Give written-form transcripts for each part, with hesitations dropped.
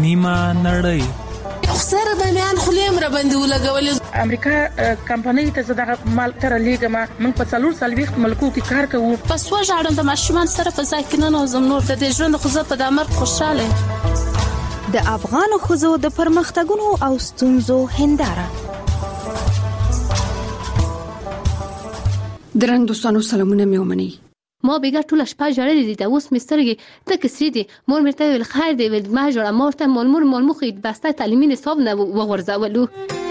نیمه نړۍ. سره د میان خلیم را باندې ولګولې. امریکا کمپنۍ ته زداغه مال تر لیګه ما من په 440 ملکو کې کار کوو. پس وژاړم د ماشومان سره په ځای کې نه نوزم نور د دې ژوند خو زه په د امر خوشاله. د افغان ښځو د پرمختګونو او ستونزو هنداره. درنو دوستانو سلامونه مې ومنئ. ما بیګه ټول شپه جړلې دي. اوس مسترګي ته کسری دي. مور مرته ویل خیر دی ول ما جوړه مورته مول مخې بسته تعلیمي نصاب نه وغورځولو.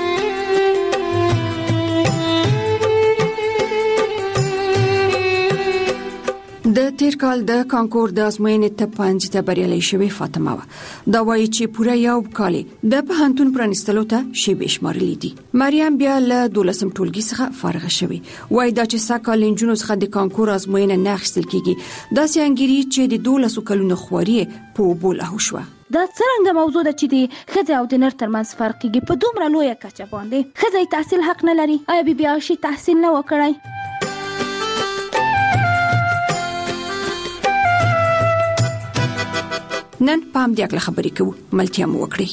د تیر کال د کانکور د ازموینې ته پنځه ته بریالۍ شوې فاطمه و. دا وایي چې پوره یو کال د پوهنتون پرانستلو ته شی بشمارلې دي. مریم بیا له 12 ټولګي څخه فارغه شوې. وایي دا چې ساکال انجونو څخه د کانکور ازموینه نه اخیستل کیږي دا سنګری چې د 12 کلونو خواري په بوله شو. دا څنګه موضوع ده چې د ښځې او د نر ترمنځ فرق کیږي په دومره لویه کچه باندې؟ ښځې تحصیل حق نه لري؟ آیا بیا شي تحصیل نه وکړای؟ نن پام دې اکل خبرې کوو ملتیا مو وکړي.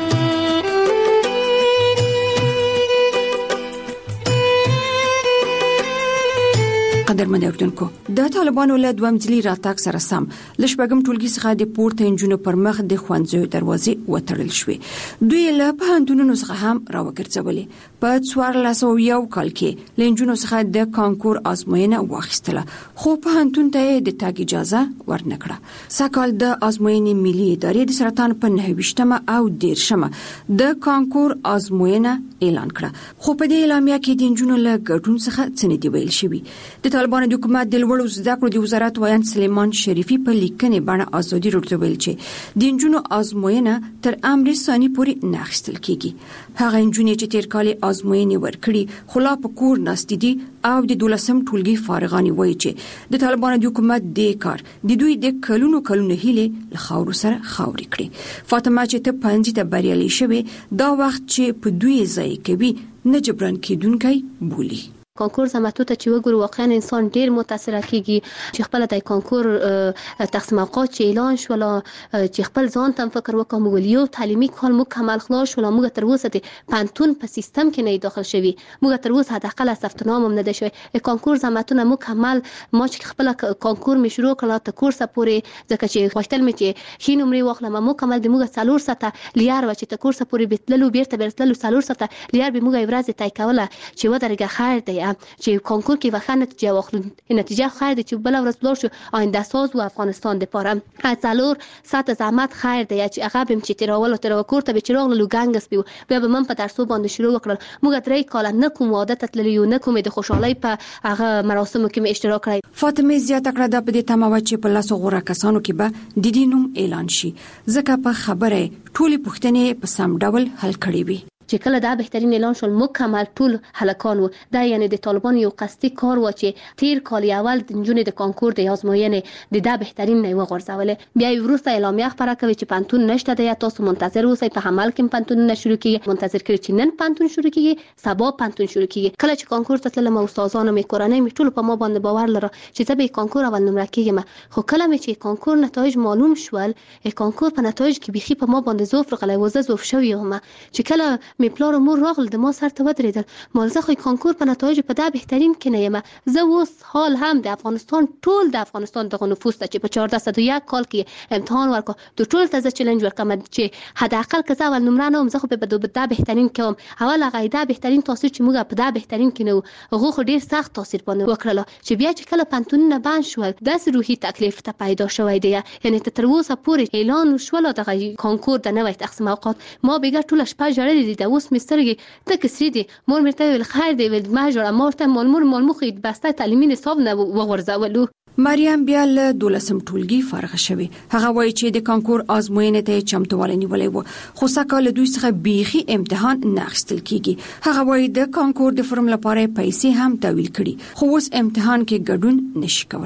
قدرمن اوردونکو د طالبانو له دوامځلي راتګ سره سم لشبګم ټولګي څخه د پورته انجونو پر مخ د خوانځو دروازې وتړل شوې. دوی له پوهنتونونو څخه هم راوګرځولې. په 1401 کال کې لنجونو څخه د کانکور ازموینه واخیستله خو پوهنتون ته د تګ اجازه ورنکړه. ساکال د ازموینې ملي ادارې د سرطان په 29مه او 10مه د کانکور ازموینه اعلان کړه. خو په دې اعلامیه کې د انجونو له ګډون څخه څه نه دی ویل شوی. د طالبانو د حکومت د لوړو زده کړو د وزارت وایي سلیمان شریفي په لیکنې باندې ازادي ورته ویل چې د انجونو ازموینه تر امر ثاني پورې نه اخیستل کیږي. هغه انجونې چې تیر کال ازموینې ورکړي خلا په کور ناست دي او د 12 ټولګي فارغانی وایي چې د طالبانو د حکومت د کار د دوی د کلونو هیله له خاور سره خاوري کړي. فاطمه چې ته پنځه ته بریالۍ شوې دا وخت چې په دوی ځای کوي نه جبران کیدونکي بولی. کانکور زماتو ته چې وګورو واقعا انسان ډیر متاثر کیږي چې خپل د کانکور تقسیم اوقات چې اعلان شول چې خپل ځان ته فکر وکړو موږ یو تعلیمي کال مکمل خلاص شول موږ تر اوسه د پانتون په سیستم کې نه داخل شوی موږ تر اوسه حداقل ثبت نام هم نه ده شوی. کانکور زماتونه مکمل ما چې خپل کانکور می شروع کړه ته کورس پورې ځکه چې خوشتل می چې شي نمرې واخلم مکمل د موږ 4 ساعته لیار و چې ته کورس پورې بتللو بیرته 4 ساعته لیار به موږ ورځ تای کوله چې ودرګه خیر دی چې کانکور کې وخت نتیجه واخلو. نتیجه خیر دی چې بل ورځ بلور شو آینده ساز و افغانستان د پاره څلور ساعت زحمت خیر دی چې هغه بم چې تراول تر وکړ ته به چراغ لوګانګس بیا به من په درسو باندې شروع وکړل. موږ درې کال نه کوم عادت تللی نه کوم د خوشحالي په هغه مراسمو کې اشتراک کړی. فاطمه زیاته کړه د پدې تماوت چې په لاسو غوړه کسانو کې به د دینوم اعلان شي ځکه په خبره ټولي پوښتنې په سم ډول حل کړي وي. چې کله دا بهترین اعلان شول مکمل ټول هلکان وو. دا یعنی د طالبان یو قصدي کار و چې تیر کال اول د جنونې د کانکور د ازموینې د دا بهترین نه وغورځول. بیا وروسته اعلامیه خبره کوي چې پانتون نشته دی تاسو منتظر اوسئ په عمل کې پانتون نه شروع کیږي. منتظر کړئ چې نن پانتون شروع کیږي سبا پانتون شروع کیږي. کله چې کانکور ته تلم استادانو می کورنۍ می ټول په ما باندې باور لره چې زه به کانکور اول نمره کیږم. خو کله چې کانکور نتایج معلوم شول کانکور په نتایج کې بيخي په ما باندې زوف غلې وزه زوف شوی هم چې کله می پلار مور راغل د ما سر ته ودرېدل مال زه خو کانکور په نتایج په دا بهترین کې نه یم. زه اوس حال هم د افغانستان ټول د افغانستان دغه نفوس ته چې په 1401 کال کې امتحان ورکړ د ټول ته چیلنج ورکړم چې حداقل که زه اول نمره نه وم زه خو به دا بهترین کوم. اول هغه دا بهترین تاثیر چې موږ په دا بهترین کې نه هغه خو ډیر سخت تاثیر باندې وکړل چې بیا چې کله پانتونونه بند شول داس روحي تکلیف ته پیدا شوی دی. یعنی تر اوسه پورې اعلان شول دغه کانکور د نوې تقسیم اوقات ما بیګه ټول شپه جړلې دي. اوس مسترګي ته کسری دي مور مرته ویل خیر دی ول ما جوړه مورته مول مخې بسته تعلیمي نصاب نه وغورځولو. مریم بیا له 12 ټولګي فارغه شوې. هغه وایي چې د کانکور ازموینې ته چمتووالی نیولې و خو ساکال دوی څخه بیخي امتحان نه اخیستل کیږي. هغه وایي د کانکور د فرم لپاره پیسې هم تحویل کړي خو اوس امتحان کې ګډون نشي کولای.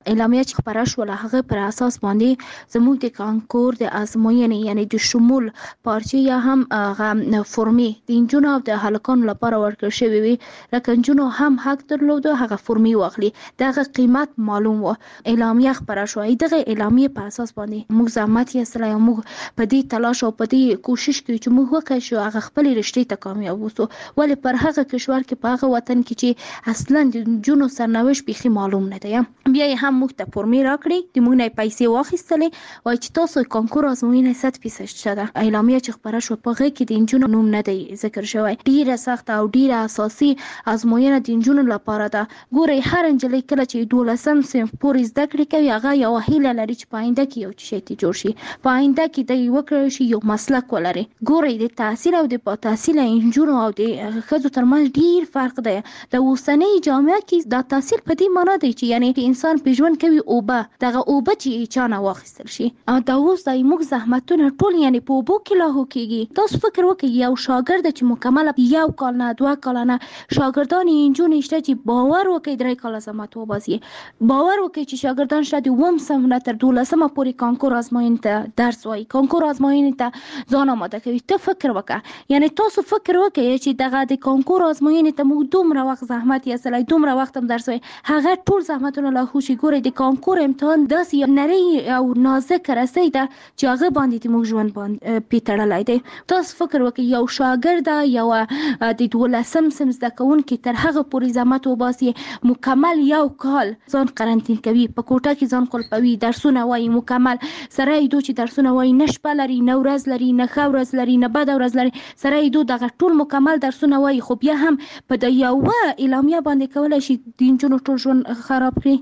اعلامیه چې خبره شوله هغه پر اساس باندې زموږ د کانکور د ازموینې یعنی د شمول پارچې یا هم هغه فرمې د انجونو او د هلکانو لپاره ورکړل شوې وي، لکه انجونو هم حق درلوده هغه فرمې واخلي، دغه قیمت معلوم و. اعلامیه خبره شوه، دغه اعلامیه په اساس باندې موږ زحمت یې سره موږ په دې تلاش او په دې کوشش کې چې موږ وکړو چې هغه خپل رشتې ته کامیاب وسو، ولې پر هغه کشور کې په هغه وطن کې چې اصلا د انجونو سرنوشت بیخي معلوم نه دی. بیا یې هم موږ ته فرمې راکړې، د موږ نه پیسې واخیستلې، وایي چې تاسو کانکور ازموینه 100% شته. اعلامیه چې خبره شوه په هغه کې د انجونو نوم نه دی ذکر شوی. ډیره سخته او ډیره اساسي ازموینه د انجونو لپاره ده. ګورئ هر نجلۍ کله چې 12م صنف پورې زده کړې کوي هغه یوه هیله لري چې په آینده کې یو شی ته جوړ شي، په آینده کې دی وکړی شي یو مسلک ولري. ګورئ د تحصیل او د تحصیل انجونو او د ښځو ترمنځ ډیر فرق دی. د اوسنۍ جامعه کې دا تحصیل په دې معنا دی چې یعنی انسان په ژوند کوي اوبه، دغه اوبه چې چانه واخیستل شي. دا اوس د موږ زحمتونه ټول یعنی په اوبو کې لاهو کېږي. تاسو فکر وکړئ یو شاګرد چې مکمل 1 کال نه 2 کال نه شاګردان انجونې شته چې باور وکړئ 3 کاله زحمت وباسي، باور وکړئ چې شاګردان شته د 9 صنف نه تر 12مه پورې کانکور ازموینې ته درس وایي، کانکور ازموینې ته ځان آماده کوي. ته فکر وکړه، یعنی تاسو فکر وکړئ چې دغه د کانکور ازموینې ته موږ دومره وخت زحمت یې سلی، دومره وخت هم درس وایي، هغه ټول زحمتونه لاهو شي. ګورئ د کانکور امتحان داسې یو نری او نازک رسۍ ده چې هغه باندې موږ ژوند باندې پې تړلی دی. تاسو فکر وکړئ یو شاګرد یوه د 12م صنف زده کوونکي تر هغه پورې زحمت وباسي، مکمل 1 کال ځان قرنطین کوي، په کوټه کې ځان قلپوي، درسونه وایي مکمل، سره یې دو چې درسونه وایي نه شپه لري نه ورځ لري نه ښه ورځ لري نه بده ورځ لري، سره یې دو دغه ټول مکمل درسونه وایي، خو بیا هم په د یوه اعلامیه باندې کولی شي د نجونو ټول ژوند خراب کړي.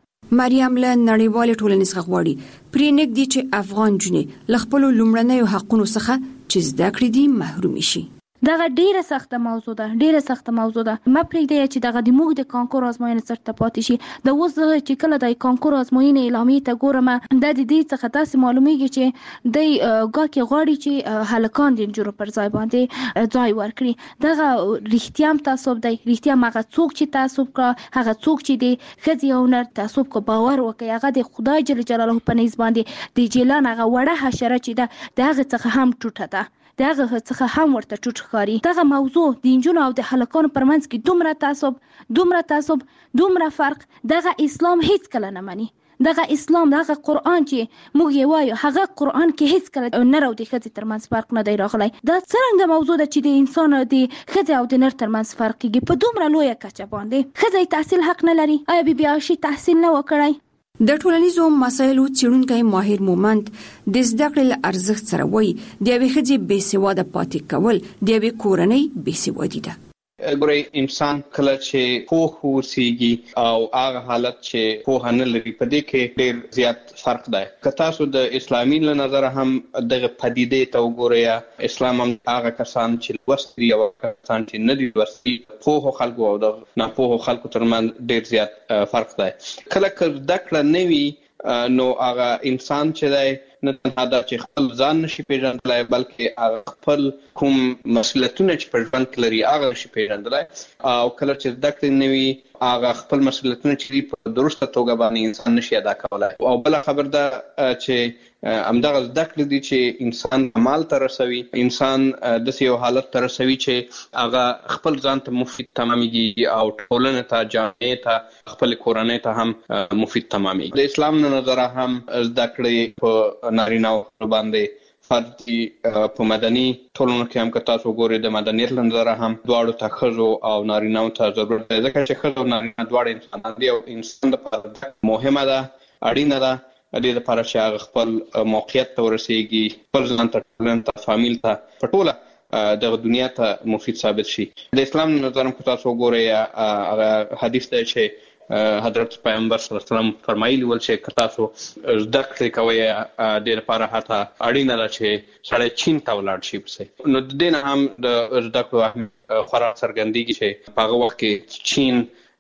مریم له نړیوالې ټولنې څخه غواړي پرې نږدې چې افغان نجونې له خپلو لومړنیو حقونو څخه چې زده کړې دي محرومې شي. دغه ډیره سخته موضوع ده، ډیره سخته موضوع ده. ما پرېږدی چې دغه د موږ د کانکور ازموینې سر ته پاتې شي. د اوس چې کله د کانکور ازموینې اعلامیې ته ګورم دا د دې څخه داسې معلومیږي چې دی ګاکې غواړي چې هلکان د نجونو پر ځای باندې ځای ورکړي. دغه رښتیا هم تعصب دی، رښتیا هم هغه څوک چې تعصب کړه، هغه څوک چې د ښځې او نر تعصب کو باور وکړي، هغه د خدای جل جلاله په نزد باندې د جیلان هغه وړه حشره چې ده د هغه څخه هم ټوټه ده، د هغه څخه هم ورته ټوټ ښکاري. دغه موضوع د نجونو او د هلکانو پر منځ کې دومره تعصب دومره فرق دغه اسلام هیڅ کله نه مني. دغه اسلام دغه قرآن چې موږ یې وایو هغه قرآن کې هیڅ کله نر او د ښځې ترمنځ فرق نه دی راغلی. دا څرنګه موضوع ده چې د انسان د ښځې او د نر ترمنځ فرق کېږي په دومره لویه کچه باندې. ښځه تحصیل حق نه لري، آیا بی عایشې تحصیل نه وکړی؟ د ټولنیزو مسایلو څېړونکی ماهر مومند د زده کړې له ارزښت سره وایي د یوې ښځې بېسواده پاتې کول د یوې کورنۍ بېسوادي ده. ګورئ انسان کله چې پوه اوسېږي او هغه حالت چې پوهه نه لري په دې کې ډېر زیات فرق دی. که تاسو د اسلامي له نظره هم دغه پدیدې ته وګورئ، اسلام هم هغه کسان چې لوستي دي او کسان چې نه دي لوستي، پوهو خلکو او د ناپوهو خلکو ترمنځ ډېر زیات فرق دی. کله که زده کړه نه وي نو هغه انسان چې دی نه تنها دا چې خپل ځان نشي پیژندلی بلکې هغه خپل کوم مسؤلیتونه چې په ژوند کې لري هغه نشي پیژندلی، او کله چې زده کړې نه وي هغه خپل مسؤلیتونه چې دي په درسته توګه باندې انسان نشي ادا کولی. او بله خبر ده چې همدغه زده کړې دي چې انسان کمال ته رسوي، انسان داسې یو حالت ته رسوي چې هغه خپل ځان ته مفید تمامېږي او ټولنې ته، جامعې ته، خپل کورنۍ ته هم مفید تمامېږي. د اسلام له نظره هم زده کړې په نارینه‌و باندې فرض دي. په مدني ټولنو کې هم که تاسو وګورئ د مدنیت له نظره هم دواړو ته ښځو او نارینه‌و ته ضرورت دی، ځکه چې ښځه او نارینه دواړه انسانان دي او انسان لپاره مهمه ده، اړینه ده دې لپاره چې هغه خپل موقعیت ته ورسېږي، خپل ځان ته، ټولنې ته، فامیل ته، په ټوله دغه دنیا ته مفید ثابت شي. د اسلام له نظره هم که تاسو وګورئ هغه حدیث دی چې حضرت پیغمبر صلی الله علیه وسلم فرمایلی ول چې که تاسو زده کړې کوئ دې لپاره حتی اړینه ده چې سړی چین ته ولاړ شي پسې. نو د دې نه هم د زده کړو اهمیت خورا څرګندېږي چې په هغه وخت کې چین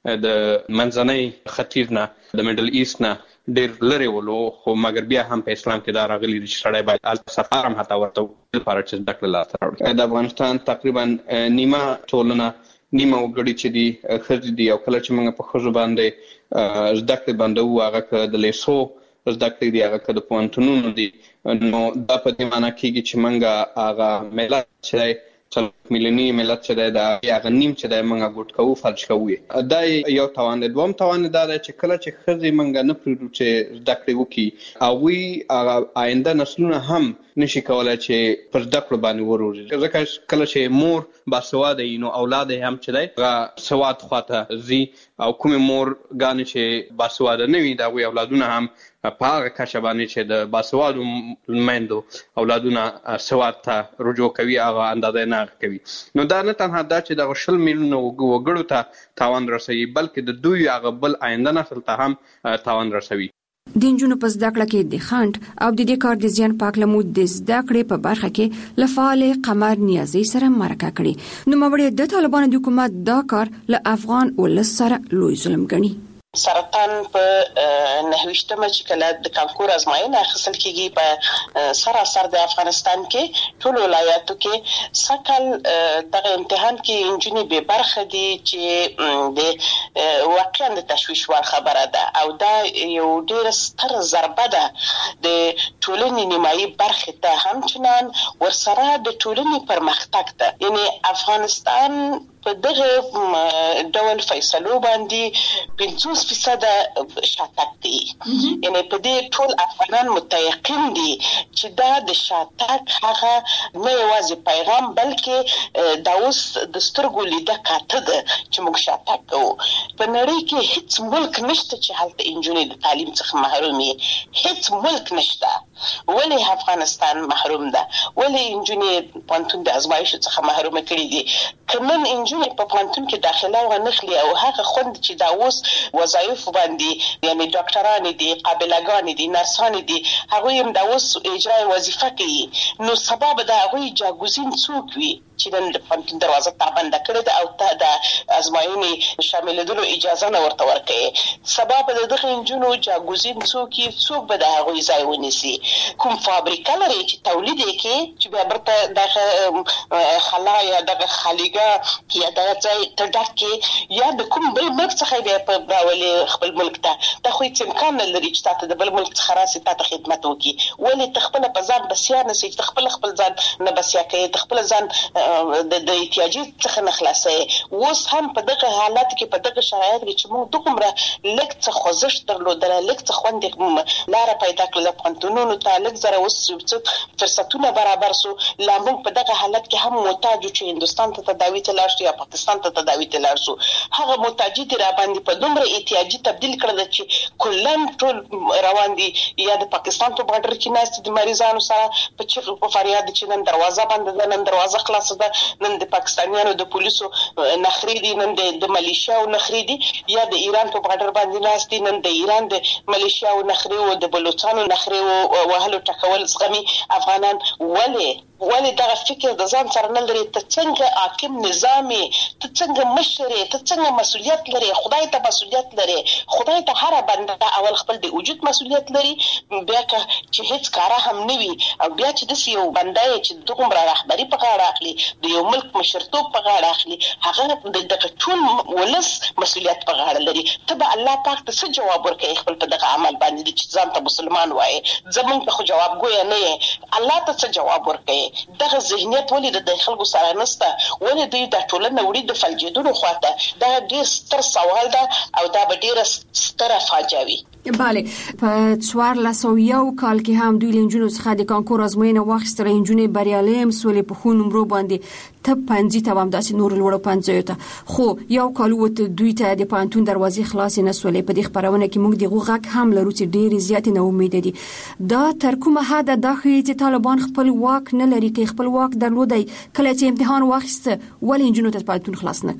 د منځنۍ ختیځ نه، د میډل ایست نه ډېر لرې ولو، خو مګر بیا هم په اسلام کې دا راغلي دي چې سړی باید هلته سفر هم حتی ورته لپاره چې زده کړې لاسته راوړي. د افغانستان تقریبا نیمه ټولنه نیمه وګړي چې دي ښځې دي او کله چې موږ په ښځو باندې زده کړې بندوو هغه د لیسو زده کړې دي هغه د پوهنتونونو دي نو دا په دې معنی کېږي چې موږ هغه ملت چې دی مليوني ملت چې دی دا هغه نیم چې دی موږ ګوټ کوو فلج کوو دا یو توان دی. دوم توان دا دی چې کله چې ښځې موږ نه پرېږدو چې زده کړې وکړي هغوی آینده نسلونه هم نشي کولای چې پر زده کړو باندې وروزي ځکه کله چې مور باسواده وي نو اولاد یې هم چې دی هغه سواد خواته ځي او کومې مورګانې چې باسواده نه وي د هغوی اولادونه هم په هغه کچه باندې چې د باسوادو میندو اولادونه سواد ته رجوع کوي هغه اندازه نه کوي. نو دا نه تنها دا چې د 100 میلیونه وګړو ته تاوان رسوي بلکې د دوی هغه بل آینده نسل ته هم تاوان رسوي. د نجونو په زده کړه کې د خنډ او د دې کار د زیان پاک لمود د زده کړې په برخه کې له فعال قمر نیازي سره مرکه کړي. نو مبړې د طالبانو د حکومت دا کار له افغان ولس سره لوی ظلم ګڼي. سرطان په 9مه چې کله د کانکور ازموینه اخیستل کیږي په سراسر د افغانستان کې ټول ولایاتو کې سکل دغه امتحان کې انجینری به برخه دي چې د واقعا د تشویش ور خبره ده او دا یو ډیر ستر ضربه ده د ټولنې نیمایي برخه ته همچنان ورسره د ټولنې پرمختګ ده. یعنی افغانستان په دغه ډول فیصلو باندې 50% شاتګ دي. یعنی په دې ټول افغانان متيقن دي چې دا د شاتګ هغه نه یوازې پیغام بلکې دا اوس د سترګو لیده کاته ده چې موږ شاتګ کوو. په نړۍ کې هیڅ ملک نشته چې هلته انجونې د تعلیم څخه محروم وي. هیڅ ملک نشته. ولی افغانستان محروم ده؟ ولی انجونې پوهنتون د ازمایښت څخه محروم کړي دي؟ کنن انجونې په پوهنتون کې داخله ونخلي او هغه خوند چې دا اوس وظایف باندې یعنی ډاکټران دي قابلګان دي نرسان دي هغه هم دا اوس اجرا وظیفه کوي نو سبب دا هغه جاګوزین څوک وي چې د پوهنتون دروازه تابند کړي ده او ته د ازمایښت شاملېدلو اجازه نه ورته ورکړي. سبب د دغه انجونو جاګوزین څوک به د هغه ځای ونیسي؟ کوم فابریکه لري چې تولید کوي چې بیا برته د خلا یا د خالیګه یا د ځای ته ډکه یا د کوم بل ملک څخه بیا په راولي خپل ملک ته د خو هیڅ امکان نه لري چې تاسو د بل ملک څخه راسي تاسو خدمت وکړي. ولې تخپل په ځان بسیا نه سي تخپل ځان نه بسیا کوي تخپل ځان د احتیاجي څخه نه خلاصي. اوس هم په دغه حالت کې په دغه شرایط کې چې موږ دومره لږ څه خوځښت درلودل لږ څه خوند لار پیدا کړل پوهنتونونو ته لږ زره اوس فرصتونه برابر سو لا موږ په دغه حالت کې هم محتاج چې هندستان ته تداوی ته لاړ شو یا پاکستان ته تداوی ته لاړ شو. هغه محتاجي را باندې په دومره احتیاجي تبدیل کړل چې کلن ټول روان دي یا د پاکستان په بارډر کې ناست دي مریضانو سره په چیغو په فریاد چې نن دروازه بند ده نن دروازه خلاص ده نن د پاکستانیانو د پولیسو نخري دي نن د ملیشیاو نخري دي یا د ایران په بارډر باندې ناست دي نن د ایران د ملیشیاو نخري او د بلوچستان نخري او وهلو ټکول زغمي افغانان. ولې دا فکر د ځان سره نه لري ته څنګه حاکم نظامي ته څنګه مشري ته څنګه مسؤلیت لري؟ خدای ته مسؤلیت لري. خدای ته هر بنده اول خپل د وجود مسؤلیت لري بیا چې هیڅ کار هم نه وي او بیا چې د یو بنده چې دغه رهبری په غاړه اخلي د یو ملک مشرتوب په غاړه اخلي هغه د ټول ولس مسؤلیت په غاړه لري. ته به الله پاک ته څه جواب ورکړي خپل په دغه عمل باندې چې ځان ته مسلمان وایي زمونږ ته خو جواب ګویا نه یې الله ته څه جواب ورکړي؟ دغه ذهنیت ولې د خلکو سره نشته؟ ولې دوی د ټولنې وړي د فلجیدونو خواته دا ډېر ستر سوال ده او دا به ډېره ستره فاجعه وي. بله په 1401 کال کې هم دوی لنجونو څخه د کانکور ازموینه واخیستله. انجونې بریالۍ هم سولې په ښو نمرو باندې ته پنځي ته هم داسې نور لوړو پنځیو ته خو یو کال وته دوی ته د پوهنتون دروازې خلاصې نه سولې. په دې خپرونه کې موږ دغه غږ هم لرو چې ډېرې زیاتې نا امیده دي. دا تر کومه حده دا ښیي چې طالبان خپل واک نه لري که خپل واک درلودی کله چې امتحان واخیسته ولې انجونو ته پوهنتون خلاص نه کړ؟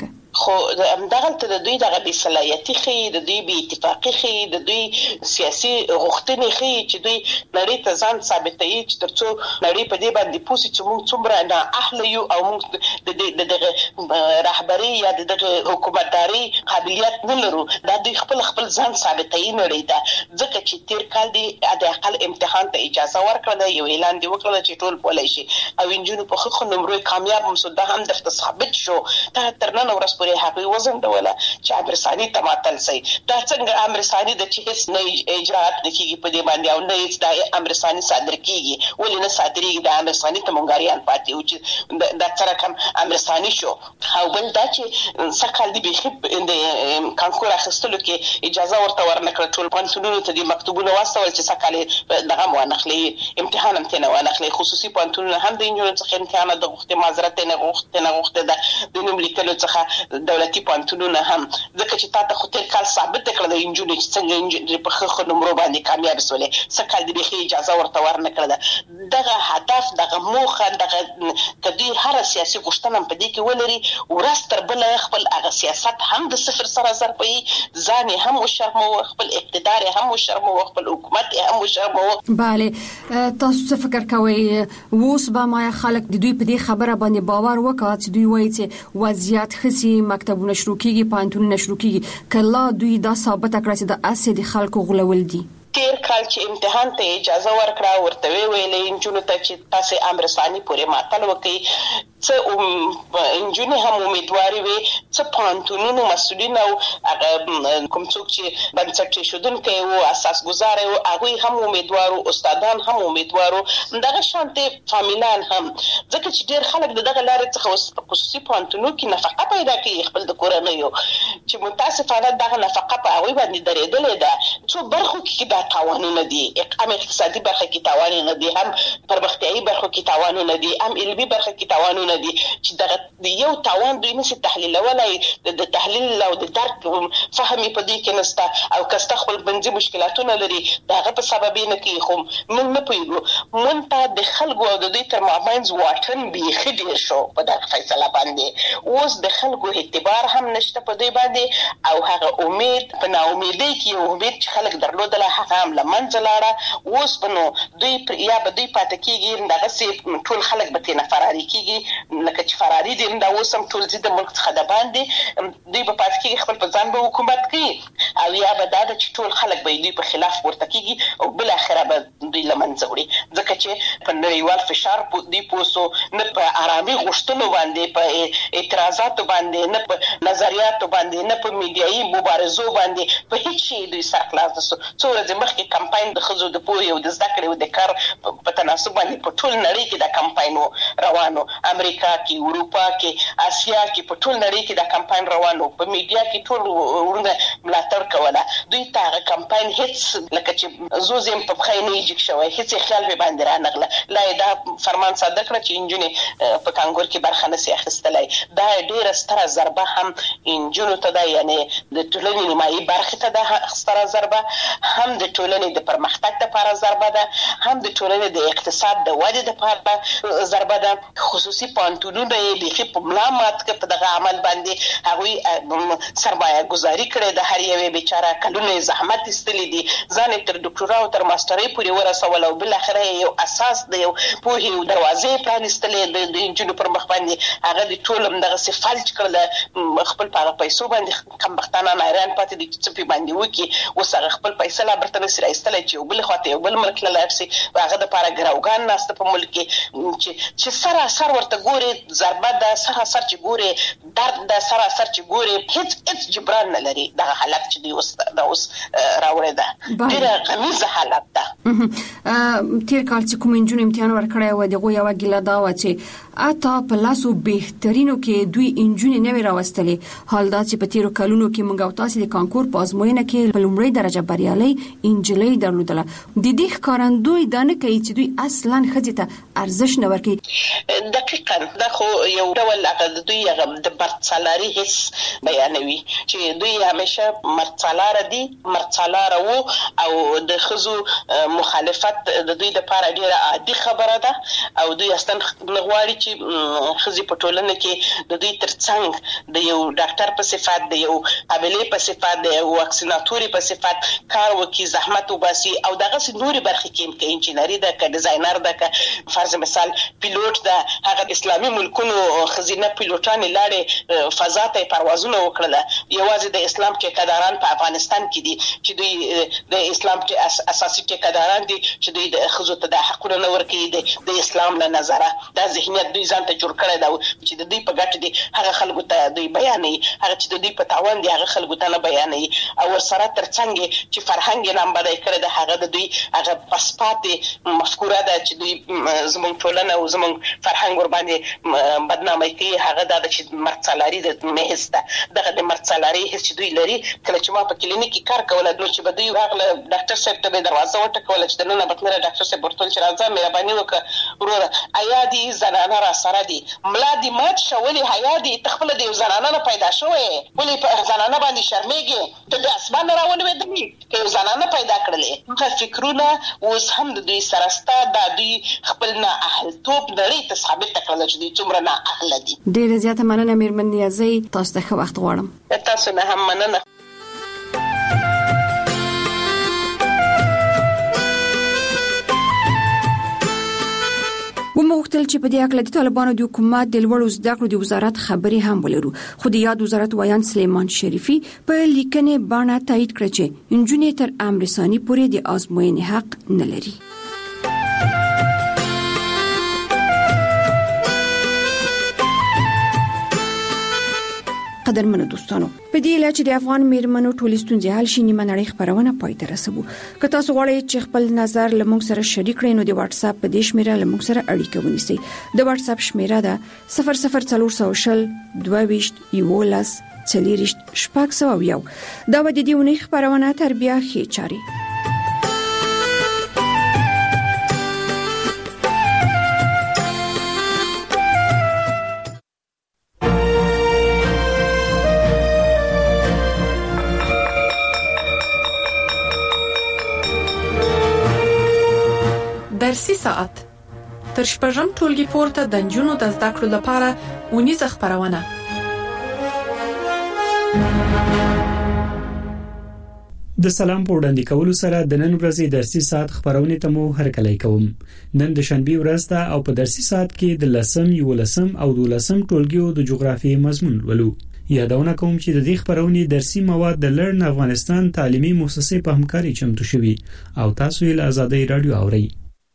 خو دغه د دوی دغه بې صلاحیتي ښیي، د دوی بې اتفاقي ښیي، د دوی سیاسي غوښتنې ښیي چې دوی نړۍ ته ځان ثابتوي چې تر څو نړۍ په دې باندې پوه شي چې موږ څومره نااهله یو او موږ د دغه رهبري یا د دغه حکومتداري قابلیت نه لرو. دا دوی خپل ځان ثابتوي نړۍ ته. ځکه چې تیر کال دی د اقل امتحان ته اجازه ورکړه، یو اعلان دی وکړل چې ټول بولای شي او انجونو په خخ نمرې کامیاب مسوده هم درته ثابت شو. دا تر نن ورځ پورې هغه وزندوله چې امرسانی تماتل سي. دا څنګه امرسانی د چې هیڅ نه اجرات نکېږي په دې باندې او نه هیڅ د امرسانی صادر کیږي، ولې نه صادرېږي؟ د امرسانی ته مونږاریان پاتې او چې دا سره کم امرسانی شو. او بل دا چې سکهال دی بيخي د کانکور اخیستلو کې اجازه ورته ورنکړه. ټول پانتونونو ته د مکتوبونو واستول چې سکهال دغه وانخلي، امتحان هم تنه وانخلي. خصوصي پانتونونه هم د انجونو څخه امتحان د غوښتنې معذرت نه غوښته ده د نوم لیکلو څخه دولتي پانتونونه هم، ځکه چې تاسو خو تیر کال ثابت کړل د انجونو چې څنګه په خخ نمرو باندې کامیاب سولې. سکهال دی بيخي اجازه ورته ورنکړه. دغه هدف دغه موخه دغه کدي هر سیاسي غوښتنه په دې کې ولري ورستر بل خپل هغه سیاست هم د صفر سره ضربي ځان هم وشرمو، خپل اقتدار هم وشرمو، خپل حکومت هم وشرمو. bale تاسو څه فکر کوئ اوس به ما خلک د دوی په دې خبره باندې باور وکړي چې دوی وایي چې وضعیت خسي مکتبونه شروع کیږي، پانتونونه شروع کیږي، کله دوی دا ثابت کړي چې د اسې د خلکو غولول دي؟ تیر کال چې امتحان ته اجازه ورکړه ورته ویلې انجونو ته چې تاسو امرسانی پورې ماتل وکړي. څه انجونې هم امیدواري وي، څه پانتونونو مسؤلین او کوم څوک چې بنسټ شودونکي او اساس گزار او هغه هم امیدوارو، استادان هم امیدوارو، دغه شانتي فامیلان هم، ځکه چې ډیر خلک دغه لارې څخه خصوصي پانتونو کې نفقه پیدا کوي خپل د کورنیو، چې متاسفانه دغه نفقه په هغه باندې درېدلې ده. څو برخو کې دا تاوانونه دي، هم اقتصادي برخه کې تاوانونه دي، هم پرمختیایي برخه کې تاوانونه دي، هم علمي برخه کې تاوانونه دي چې دغه یو تاوان دوی نشي تحلیلولای. د تحلیل او د درک فهمي په دې کې نسته او کسته خپل بنځي مشکلاتونه لري دغه په سبب نه کې خو موږ نه پوهیږو. مونږ ته د خلکو او د دوی تر مابین واټن بيخي ډیر شو په دغه فیصله باندې. اوس د خلکو اعتبار هم نشته په دوی باندې او هغه امید په ناامیدۍ کې امید چې خلک درلودله هغه هم لمنځه لاړه. اوس بنو دوی یا به دوی پاتې کېږي دغه سي ټول خلک به تنه فراری کېږي لکه چې فراری دي دا اوس هم ټول زید ملک څخه د باندې دوی په پاتې کېږي خپل په ځان به حکومت کوي او یا به دا چې ټول خلک به دوی په خلاف ورته کېږي او بل اخره به دوی لمنځه وړي. ځکه چې په نړیوال فشار دوی پوسو نه په آرامي غوښتنو باندې، په اعتراضاتو باندې، نه په نظریاتو باندې، نه په میډیایي مبارزو باندې، په هیڅ شي دوی سرخلاص نشو. څو ورځې مخکې کمپاین د خزو د پوهې او د زده کړې او د کار په تناسب باندې په ټول نړۍ کې دا کمپاین روانو، امریکا کې، اروپا کې، اسیا کې، په ټول نړۍ کې دا کمپاین روانو، په میډیا کې ټول ورونه ملاتړ کوله. دوی ته کمپاین هیڅ لکه چې زوزم په خای نه یې شوی، هیڅ خیال به باندې رانغله. لا دا فرمان صادر کړ چې انجونې په کانګور کې برخه نه سي اخیستلای. دا ډیره ستره ضربه هم انجونو ته ده، یعنی د ټولنې نیمایي برخه ته ده ستره ضربه، هم د ټولنې د پرمختګ لپاره ضربه ده، هم د ټولنې د اقتصاد د ودې لپاره ضربه ده. خصوصي پانتونونه یې بيخي په ملامت کې په دغه عمل باندې هغوی سرمایه گذاري کړې ده. هر یو بیچاره کلونه زحمت استلې دي، ځان تر ډاکټورا او تر ماسترۍ پورې ورسول او بل اخره یو اساس دی، یو پوهې او دروازې پرانستلې د انجونو پر مخ باندې هغه د ټولم دغه څه فلج کړل. خپل په پیسو باندې کم بختانه نایران پاتې دي چې په باندې وکی اوس هغه خپل پیسې لا برته سره استلې چې بل خاطر یو بل ملک لارسي هغه د پاره ګراوګان ناست په ملک چې سره سر ورته ګوري ضربه ده، سره سر چې ګوري درد ده، سره سر چې ګوري هیڅ جبران نه لري. دغه حالت چې دی اوس راوړی ده ډیره غمیزه حالت ده. تیر کال چې کوم انجون امتحان ورکړی و دغه یو ګیله دا و چې اته په لاسو بهترینو کې دوی انجونې نه راوستلې. حال دا چې په تیرو کلونو کې موږ او تاسو د کانکور په ازموینه کې په لومړی درجه بریالي انجلۍ درلودله. د دې ښکارندوی دا نه کوي چې دوی اصلا ښځې ته ارزښ نه ورکوي. دقیقاً دا خو یو ډول هغه دوی هغه د مرڅالاري حس بیانوي چې دوی همیشه مرڅالار دي، مرڅالار وو او د خزو مخالفت د دوی لپاره ډیره عادي خبره ده او دوی اصلا غواړي چې چې خزي په ټولنه کې د دوی ترڅنګ د یو ډاکټر په صفات د یو قابلیت په صفات د یو واکسیناتوري په صفات کار وکي زحمت وباسي او دغه نوري برخې کې کې انجینری ده که ډیزاینر ده که فرض مثال پیلوټ ده هغه اسلامي ملکونو خزینه پیلوټان لاړې فضا ته پروازونه وکړل یوازې د اسلام ټیکداران په افغانستان کې دي چې دوی د اسلام اساسي ټیکداران دي چې دوی د خزو ته د حقوقو نه ورکړي د اسلام له نظره دا ذهنیت دوی ځان ته جوړ کړی دا چې د دوی په ګټه دي هغه خلکو ته دوی بیانوي هغه چې د دوی په تاوان دي هغه خلکو ته نه بیانوي او ورسره ترڅنګ چې فرهنګ نام بدای کړی د هغه د دوی هغه پسپات مفکوره ده چې دوی زموږ ټولنه او زموږ فرهنګ ور باندې بدنامي کوي هغه د چې مرڅلاري د مهز ده دغه د مرڅلاري هیڅ دوی لري کله چې ما په کلینیک کې کار کوله نو چې بده یو هغه ډاکټر صاحب ته به دروازه وټکوله چې دنه بتنه ډاکټر صاحب ورته چې راځه مهرباني وکړه وروره آیا دي زنانه را سره دي ملا دي مات شولې حیا دي تخپل د زنانه نه پیدا شوې ولې په زنانه باندې شرمېږي ته د اسمان راولې دي که زنانه پیدا کړلې هغه فکرونه اوس هم د دوی سره ستا د دوی خپل نه اهل توپ نړۍ ته ثابت کړل چې دوی څومره نه اهل دي. ډېر زیاته مننه میرمن نیازی تاسو ته ښه وخت غواړم. تاسو نه هم مننه. وموختل چې په دې اړه د طالبانو د حکومت د لوړو زده کړو د وزارت خبري هم ولرو خو د یاد وزارت وایان سلیمان شریفي په لیکنې باندې تایید کړ چې انجونې تر امرسانی پورې د آزموینې حق نه لري. قدرمنو دوستانو په دې لاره چې د افغان میرمنو ټولې ستونزې حل شي نیمه نړۍ خبرونه پای ته رسوو. که تاسو غواړئ چې خپل نظر له موږ سره شریک کړئ نو د واتس اپ په دې شمیره له موږ سره اړیکه ونیسئ. د واتس اپ شمیره ده 00400 22 11 40 شپږ دا و د دې ونې خبرونه تر بیا ښې چاري. درسي ساعت تر شپږم ټولګي پورته د نجونو د زده کړو لپاره ونیزه خبرونه. د سلام په وړاندې کولو سره د نن ورځې درسي ساعت خبرونه ته مو هرکلی کوم. نن د شنبه ورځ ده او په درسي ساعت کې د 10 او 12 ټولګیو د جغرافیې مضمون ولو. یادونه کوم چې د دې خبرونې درسي مواد د لرن افغانستان تعلیمي مؤسسې په همکاري چمتو شوي او تاسو یې له آزادۍ رادیو اورئ.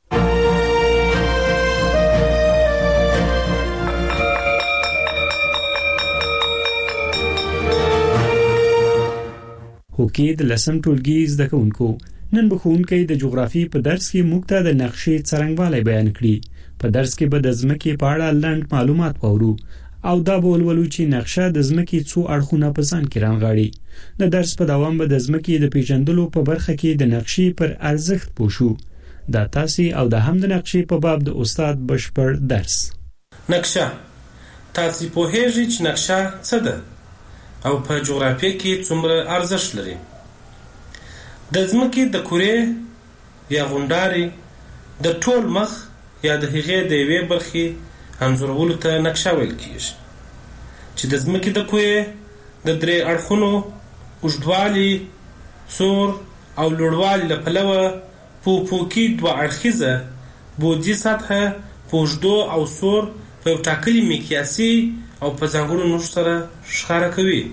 هوکي د لسم ټولګي زده کوونکو نن به ښوونکی د جغرافي په درس کې موږ ته د نقشې څرنګوالی بیان کړي. په درس کې به د ځمکې په اړه لنډ معلومات واورو او دا به ولولو چې نقشه د ځمکې څو اړخونه په ځان کې رانغاړي. د درس په دوام به د ځمکې د پیژندلو په برخه کې د نقشې پر ارزښت پوه شو. دا تاسو او د هم د نقشې په باب د استاد بشپړ درس. نقشه تاسو په هیڅ چې نقشه څه ده او په جغرافیه کې څومره ارزښت لري. د ځمکې د کورې یا غونډاري د ټول مخ یا د هغې د یوې برخې انځورولو ته نقشه ویل کیږي چې د ځمکې د کورې د درې اړخونو اوږدوالي سور او لوړوالي له پلوه په پوکي دوه اړخیزه بودي سطحه په اوږدو او سور په یو ټاکلي مقیاسي او په ځانګړو نقشو سره ښکاره کوي.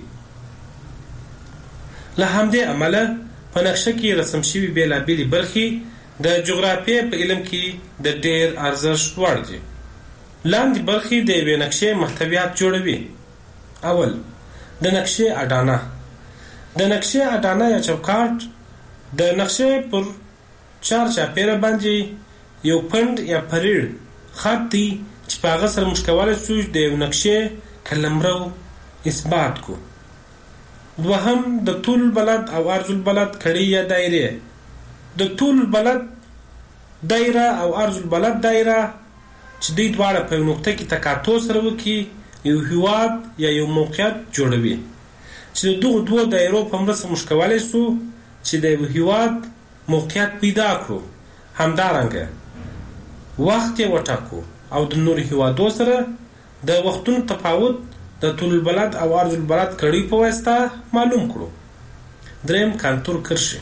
له همدې امله په نقشه کې رسم شوي بېلابېلې برخې د جغرافیې په علم کې د ډېر ارزښت وړ دي. لاندې برخې د یوې نقشې محتویات جوړوي. اول د نقشې اډانه. د نقشې اډانه یا چوکاټ د نقشې پر چار چاپیره باندې یو پند یا پریړ خط دی چې په هغه سره موږ کولی شو د یو نقشې قلمرو اثبات کو. دوهم د طول البلد او عرض البلد کړي یا دایره. د طول البلد دایره او عرض البلد دایره چې دوی دواړه په یو نقطه کې تقاطع سره وکړي یو هیواد یا یو موقعیت جوړوي چې د دغو دوو دایرو په مرسته موږ کولی شو چې د یو هیواد موقعیت پیدا کړو. همدارنګه وخت یې وټاکو او د نورو هیوادو سره د وختونو تفاوت د طول البلد او عرض البلد کړي په واسطه معلوم کړو. دریم کانتور کرښې.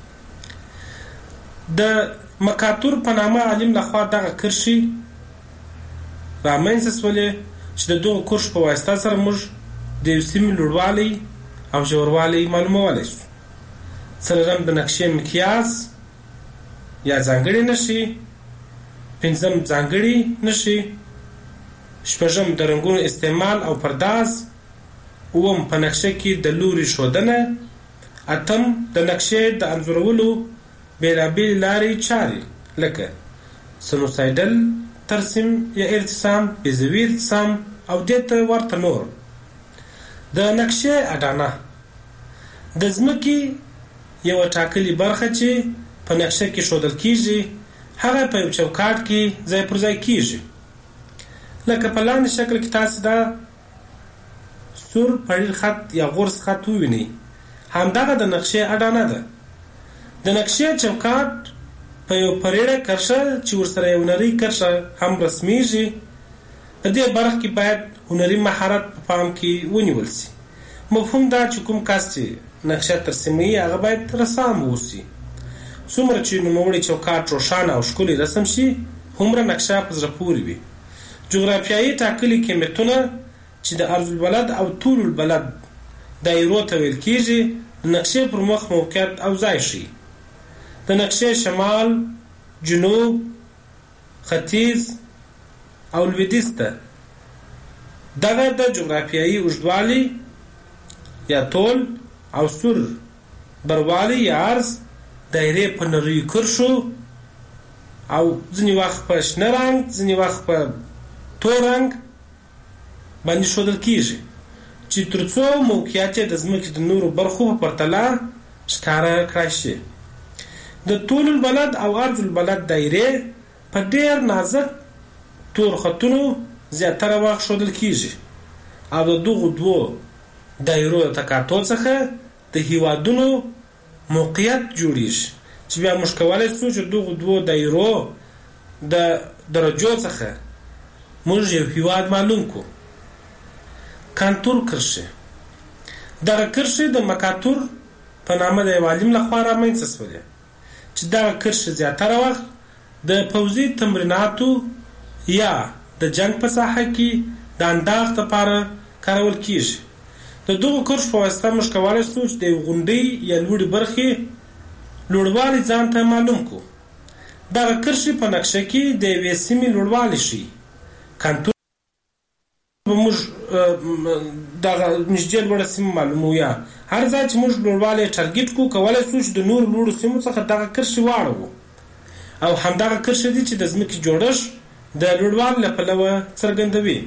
د مکاتور په نامه عالم لخوا دغه کرښې رامنځته شولې چې د دغو کرښو په واسطه سره موږ د یو سیمې لوړوالی او ژوروالی معلومولی شو. څلورم د نقشې مقیاس یا ځانګړي نښې. پنځم ځانګړي نښې. شپږم د رنګونو استعمال او پرداز. اووم په نقشه کې د لوري ښودنه. اتم د نقشې د انځورولو بېلابېلې لارې چارې لکه سنوسایډل ترسیم یا ارتسام، بیزوي ارتسام او دې ته ورته نور. د نقشې اډانه د ځمکې یوه ټاکلې برخه چې په نقشه کې ښودل کیږي هغه په یو چوکاټ کې ځای پر ځای کیږي. لکه په لاندې شکل کې تاسو دا سور پړیر خط یا غورس خط ووینئ. همدغه د نقشې اډانه ده. د نقشې چوکاټ په یو پریړه کرښه چې ورسره یو نرۍ کرښه هم رسمیږي. په دې برخه کې باید هنري مهارت په پام کې ونیول شي. مفهوم دا چې کوم کس چې نقشه ترسیموي هغه باید رسام واوسي. څومره چې نوموړی چوکاټ روښانه او ښکلی رسم شي هومره نقشه په زړه پورې وي. جغرافیایي ټاکلي قیمتونه چې د عرض البلد او طول البلد دایرو ته ویل کیږي د نقشې پر مخ موقعیت او ځای ښیي. د نقشې شمال، جنوب، ختیځ او لویدیځ ته دغه د جغرافیایي اوږدوالي یا طول او سور بروالی یا عرض دایرې په نریو کرښو او ځینې وخت په شنه رنګ ځینې وخت په تور رنګ باندې ښودل کیږي چې تر څو موقعیت یې د ځمکې د نورو برخو په پرتله ښکاره کړای شي. د طول البلد او عرض البلد دایرې په ډېر نازک تور خطونو زیاتره وخت ښودل کیږي او د دغو دوو دایرو د تقاطع څخه د هیوادونو موقعیت جوړیږي چې بیا موږ کولی شو چې دغو دوو دایرو د درجو څخه موږ یو هیواد معلوم کړو. کانتور کرښې. دغه کرښې د مکاتور په نامه د یو عالم لخوا رامنځته شولې چې دغه کرښې زیاتره وخت د پوځي تمریناتو یا د جنگ په ساحه کې د انداز لپاره کارول کیږي. د دغو کرښو په واسطه موږ کولی شو چې د یو غونډۍ یا لوړې برخې لوړوالی ځان ته معلوم کړو. دغه کرښې په نقشه کې د یوې سیمې لوړوالی ښیي. کانتور موږ دغه نږدې لوړه سیمه معلومو یا هر ځای چې موږ لوړوالی ټارګېټ کړو کولی شو چې د نورو لوړو سیمو څخه دغه کرښې واړوو او همدغه کرښې دي چې د ځمکې جوړښت د لوړوالي له پلوه څرګندوي.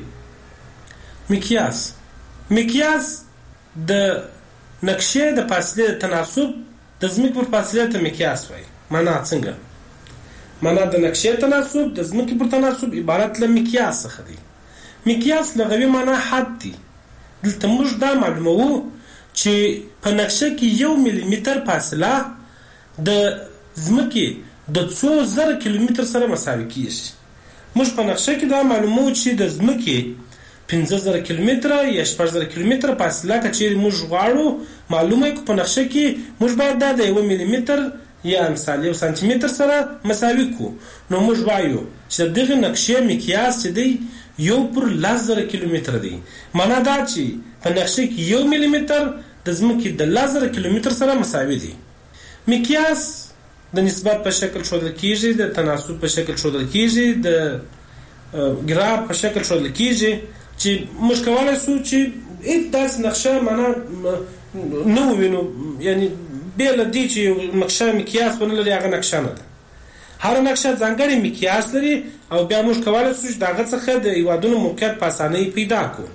مقیاس د نقشې د فاصلې د تناسب د ځمکې پر فاصلې ته مقیاس وایي. معنا څنګه؟ معنا د نقشې تناسب د ځمکې پر تناسب عبارت له مقیاس څخه دی. مقیاس لغوي معنا حد دی. دلته موږ دا معلوموو چې په نقشه کې 1 ملي متر فاصله د ځمکې د 2000 کیلومتر سره مساوي کیږي. موږ په نقشه کې دا معلوموو چې د ځمکې 5000 کیلومتره یا 6000 کیلومتره فاصله که چیرې موږ غواړو معلومه کړو په نقشه کې موږ باید دا د 1 ملي متر یا مثال 1 سانتي متر سره مساوي کړو. نو موږ وایو چې دغه نقشې مقیاس چې دی 1/10000 کیلومتر دی. معنا دا چې په نقشه کې 1 ملي متر د ځمکې د 10000 کیلومتر سره مساوي دی. مقیاس د نسبت په شکل ښودل کیږي، د تناسب په شکل ښودل کیږي، د ګراف په شکل ښودل کیږي چې موږ کولی شو چې هیڅ داسې نقشه معنا نه ووینو، یعنی بې له دې چې یو نقشه مقیاس ونه لري هغه نقشه نه ده. هر نقشه ځانګړی مقیاس لري او بیا موږ کولی شو چې د هغه څخه د هیوادونو موقعیت په اسانۍ پیدا کړو.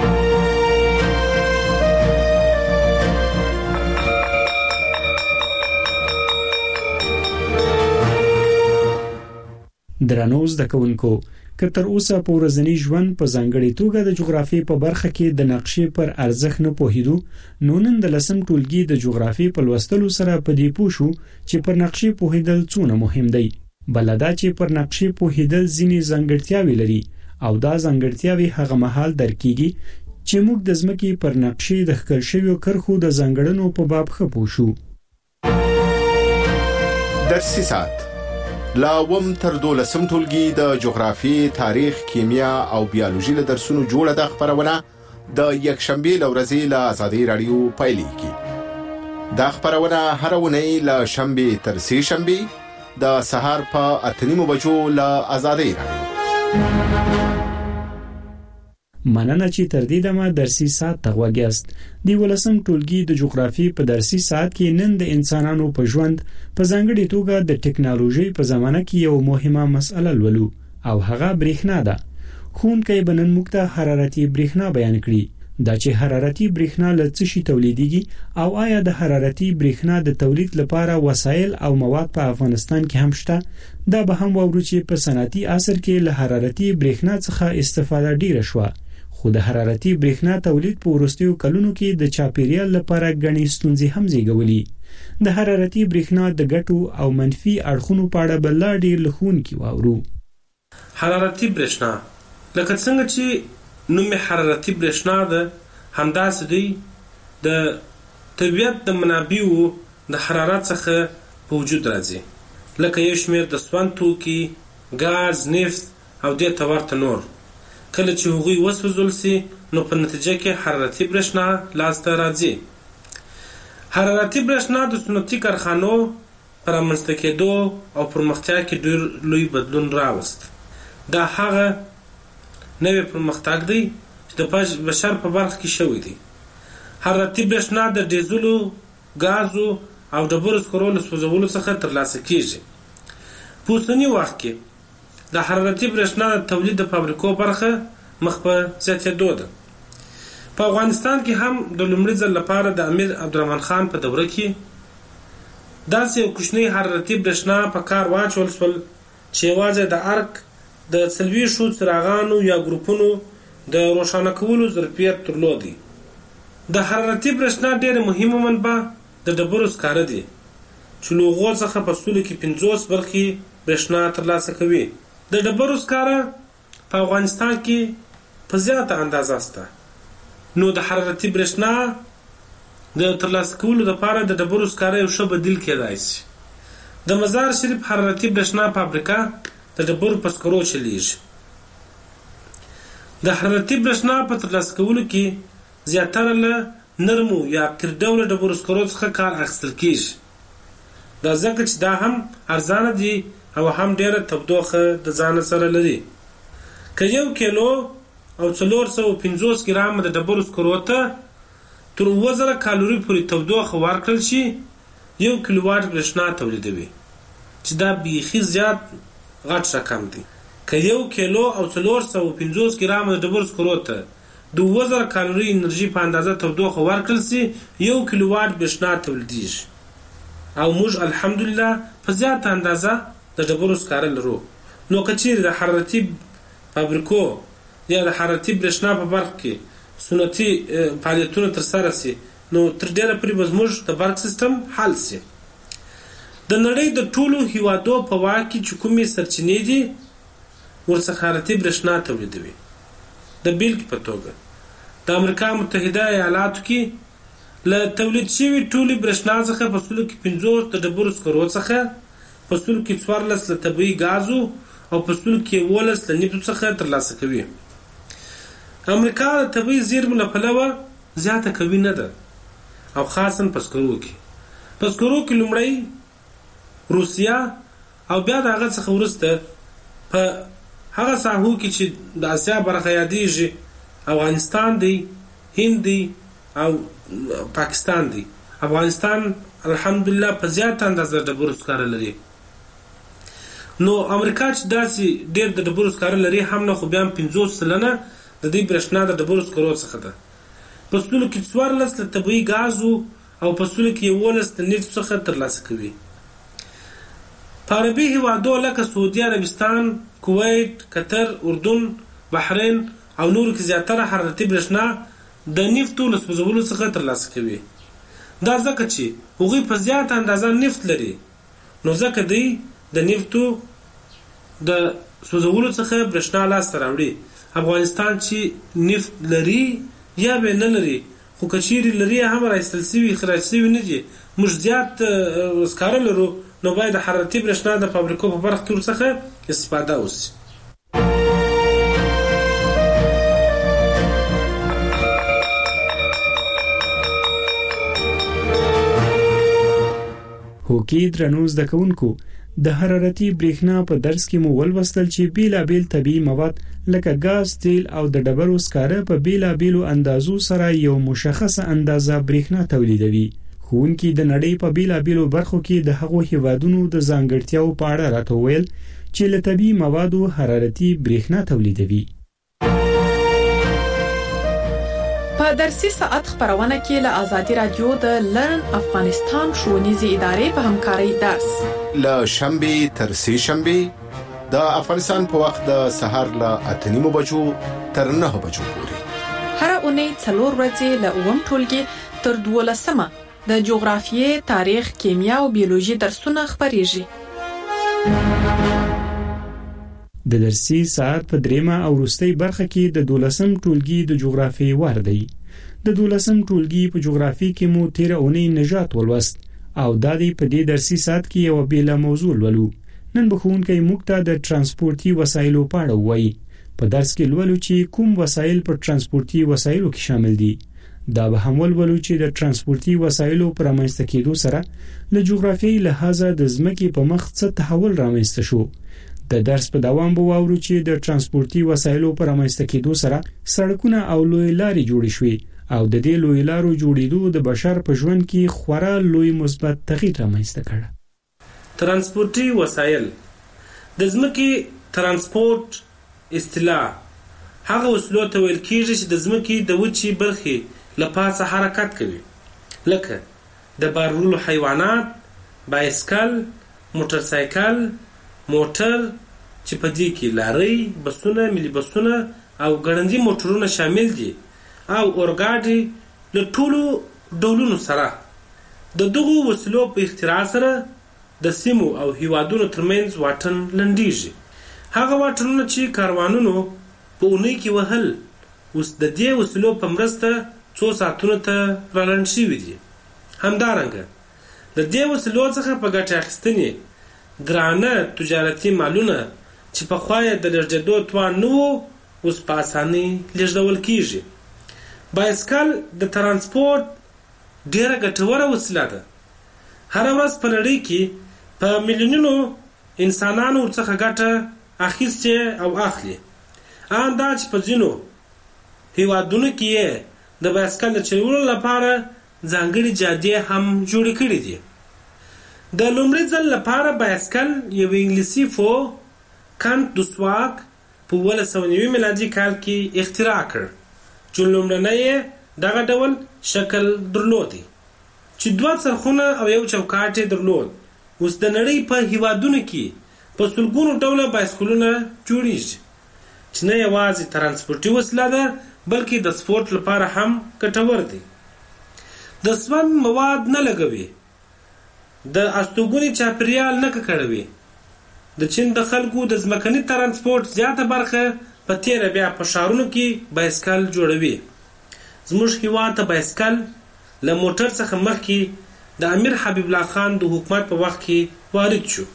درنو زده کوونکو، که تر اوسه په ورځني ژوند په ځانګړې توګه د جغرافیې په برخه کې د نقشې پر ارزښت نه پوهیدو، نو نن د 10م ټولګي د جغرافیې په لوستلو سره په دې پوه شو چې پر نقشې پوهیدل څونه مهم دی. بلدا چې پر نقشې پوهیدل ځینې ځانګړتیاوې لري او دا ځانګړتیاوې هغه مهال درکېږي چې موږ د ځمکې پر نقشې د ښکل شویو کرښو د ځانګړنو په باب ښه پوه شو. درسي ساعت لا وم تر 12 ټولګي د جغرافي، تاریخ، کیمیا او بیولوژي له درسونو جوړه د خبرونه د یکشنبه لورځي له آزادي رادیو پایلیږي. دا خبرونه هر ونې له شنبه تر سه شنبه د سهار په 8:30 بجو له آزادي رادیو. مننه چې تر دې دمه درسي ساعت ته غوږیاست. د 12م ټولګي د جغرافي په درسي ساعت کې نن د انسانانو په ژوند په ځانګړي توګه د ټکنالوژي په زمانه کې یو مهمه مسله لولو او هغه برېښنا ده. ښوونکی به نن موږ ته حرارتي برېښنا بیان کړي. دا چې حرارتي برېښنا له څه شي تولیدېږي او آیا د حرارتي برېښنا د تولید لپاره وسایل او مواد په افغانستان کې هم شته، دا به هم واورو چې په صنعتي عصر کې له حرارتي برېښنا څخه استفاده ډیره شوه، خو د حرارتي برېښنا تولید په وروستیو کلونو کې د چاپیریال لپاره ګڼې ستونزې هم زیږولې. د حرارتي برېښنا د ګټو او منفي اړخونو په اړه به لا ډېر له ښوونکي واورو. حرارتي برېښنا لکه څنګه چې نوم حرارتي برېښنا ده، همداسې دی د طبیعت د منابعو د حرارت څخه په وجود راځي، لکه یو شمېر د سون توکي، ګاز، نفت او دې ته ورته نور. کله چې هغوی وسوځول شي نو په نتیجه کې حرارتي برېښنا لاسته راځي. حرارتي برېښنا د صنعتي کارخانو پر رامنځته کېدو او پرمختیا کې ډېر لوی بدلون راوست. دا هغه نوی پرمختګ دی چې د بشر په برخه کې شوی دی. حرارتي برېښنا د ډیزلو، ګازو او ډبرو سکرو له سوځولو څخه ترلاسه کېږي. په اوسني وخت کې د حرارتي برېښنا د تولید د فابریکو برخه مخ په زیاتېدو ده. په افغانستان کې هم د لومړي ځل لپاره د امیر عبدالرحمن خان په دوره کې داسې یو کوچنی حرارتي برېښنا په کار واچول شول چې یوازې د ارک د 40 څراغانو یا ګروپونو د روښانه کولو ظرفیت درلودي. د حرارتي برېښنا ډېره مهمه منبع د ډبرو سکاره دي چې له هغو څخه په سلو کې 50 برخې برېښنا ترلاسه کوي. د ډبرو سکاره په افغانستان کې په زیاته اندازه شته، نو د حرارتي برېښنا د ترلاسه کولو لپاره د ډبرو سکاره یو ښه بدیل کېدای شي. د مزار شریف حرارتي برېښنا فابریکه د ډبرو په سکرو چلیږي. د حرارتي برېښنا په ترلاسه کولو کې زیاتره له نرمو یا قیر ډوله ډبرو سکرو څخه کار اخیستل کېږي. دا ځکه چې دا هم ارزانه دي او هم ډیره تودوخه د ځان سره لري. که 1 کیلو او 450 ګرام د ډبرو سکرو ته تر 2000 کالوري پورې تودوخه ورکړل شي 1 کیلو واټ برېښنا تولیدوي، چې دا بیخي زیات غټ رقم دی. که 1 کیلو او 450 ګرام د ډبرو سکرو ته 2000 کالوري انرژي په اندازه تودوخه ورکړل شي 1 کیلو واټ برېښنا تولیدېږي. او موږ الحمدلله په زیاته اندازه د ډبرو سکاره لرو. نو که چیرې د حرارتي فابریکو یا د حرارتي برېښنا په برخه کې سنتي فعالیتونه ترسره شي نو تر ډېره پورې به زموږ د برق سیستم حل شي. د نړۍ د ټولو هیوادو په واک کې چې کومې سرچینې دي ورڅخه حرارتي برېښنا تولیدوي. د بیلګې په توګه د امریکا متحده ایالاتو کې له تولید شوي ټولې برېښنا څخه په سلو کې 50 د ډبرو سکرو څخه، په سلو کې 14 له طبیعي ګازو او په سلو کې 11 له نفتو څخه ترلاسه کوي. امریکا د طبیعي زیرمو له پلوه زیاته قوي نه ده او خاصا په سکرو کې. په سکرو کې لومړی روسیا او بیا د هغه څخه وروسته په هغه ساحو کې چې د اسیا برخه یادېږي افغانستان دی، هند دی او پاکستان دی. افغانستان الحمدلله په زیاته اندازه ډبرو سکاره لري. نو امریکا چې داسې ډېر د ډبرو سکاره لري هم نه، خو بیا هم 50% د دې برېښنا د ډبرو سکرو څخه ده. په سلو کې 14 له طبیعي ګازو او په سلو کې 11 د نفتو څخه ترلاسه کوي. په عربي هیوادو لکه سعودي عربستان، کویت، قطر، اردن، بحرین او نورو کې زیاتره حرارتي برېښنا د نفتو له سوځولو څخه ترلاسه کوي. دا ځکه چې هغوی په زیاته اندازه نفت لري، نو ځکه دوی د نفتو د سوځولو څخه برېښنا لاسته راوړي. افغانستان چې نفت لري یا به نه لري، خو کچېرې لري هم راایستل شوي اخراج شوي نه دي، موږ زیات سکاره لرو، نو باید د حرارتي برېښنا د فابریکو په برخه کې ورڅخه استفاده وشي. هوکي درنو زده کوونکو، د حرارتي برېښنا په درس کې مو ولوستل چې بیلابیل طبیعي مواد لکه ګاز، تیل او د ډبرو سکاره په بیلابیلو اندازو سره یو مشخصه اندازه برېښنا تولیدوي. ښوونکي د نړۍ په بیلابیلو برخو کې د هغو هیوادونو د ځانګړتیاو په اړه راته وویل چې له طبیعي موادو حرارتي برېښنا تولیدوي. په درسي ساعت خبرونه کې له آزادي رادیو د لرن افغانستان ښوونیزې ادارې په همکارۍ درس له شنبه تر سه شنبه د افغانستان په وخت د سهار له 8:30 بجو تر 9 بجو پورې هر اونۍ 4 ورځې له 1 ټولګي تر 12 د جغرافیې، تاریخ، کیمیا او بیولوژي درسونه خبريږي. د درسي ساعت په دریمه او وروستۍ برخه کې د 12م ټولګي د جغرافیې وار دی. د 12م ټولګي په جغرافیې کې مو تیر اونۍ نجات ولوست او د دې په دې درسي ساعت کې یو بیل موضوع ولولو. نن به ښوونکی موږ ته د ترانسپورتي وسایلو په اړه وایي. په درس کې لولو چې کوم وسایل په ترانسپورتي وسایلو کې شامل دي. دا به هم ولولو چې د ترانسپورتي وسایلو پر رامنځته کېدو سره له جغرافیایي لحاظه د ځمکې په مخ څه تحول رامنځته شو. د درس په دوام به واورو چې د ترانسپورتي وسایلو پر رامنځته کېدو سره سړکونه او لوی لارې جوړې شوې او د دې لوی لارو جوړېدو د بشر په ژوند کې خورا لوی مثبت تغییر رامنځته کړ. ترانسپورتي وسایل د ځمکې ترانسپورت اصطلاح هغه وسیلو ته ویل کېږي چې د ځمکې د وچې برخې له پاسه حرکت کوي، لکه د بار وړلو حیوانات، بایسکل، موټر سایکل، موټر چې په دې کې لارۍ، بسونه، ملي بسونه او ګړندي موټرونه شامل دي او اورګاډي له ټولو ډولونو سره. د دغو وسیلو په اختراع سره د سیمو او هیوادونو ترمنځ واټن لنډیږي. هغه واټنونه چې کاروانونو په اونۍ کې وهل اوس د دې وسیلو په مرسته څو ساعتونو ته رالنډ شوي دي. همدارنګه د دې وسیلو څخه په ګټه اخیستنې ګرانه تجارتي مالونه چې پخوا یې د لېږدېدو توان نه و اوس په اسانۍ لېږدول کېږي. بایسکل د ترانسپورت ډېره ګټوره وسیله ده. هره ورځ په نړۍ کې په میلیونونو انسانانو ورڅخه ګټه اخیستې او اخلي. ان دا چې په ځینو هیوادونو کې د بایسکل د چلولو لپاره ځانګړي جادې هم جوړې کړې دي. د لومړي ځل لپاره بایسکل یو انګلیسي فو کانت دوسواک په 1990 میلادي کال کې اختراع کړ چې لومړنی دغه ډول شکل درلودي چې دوه څرخونه او یو چوکاټ درلود. اوس د نړۍ په هیوادونو کې په سلګونو ډوله بایسکلونه جوړیږي چې نه یوازې ترانسپورتي وسیله ده بلکې د سپورت لپاره هم ګټور دي. د سون مواد نه لګوي، د استوګنې چاپیریال نه ککړوي. د چین د خلکو د ځمکني ترانسپورت زیاته برخه په تیره بیا په ښارونو کې بایسکل جوړوي. زموږ هیواد ته بایسکل له موټر څخه مخکې د امیر حبیب الله خان د حکومت په وخت کې وارد شو.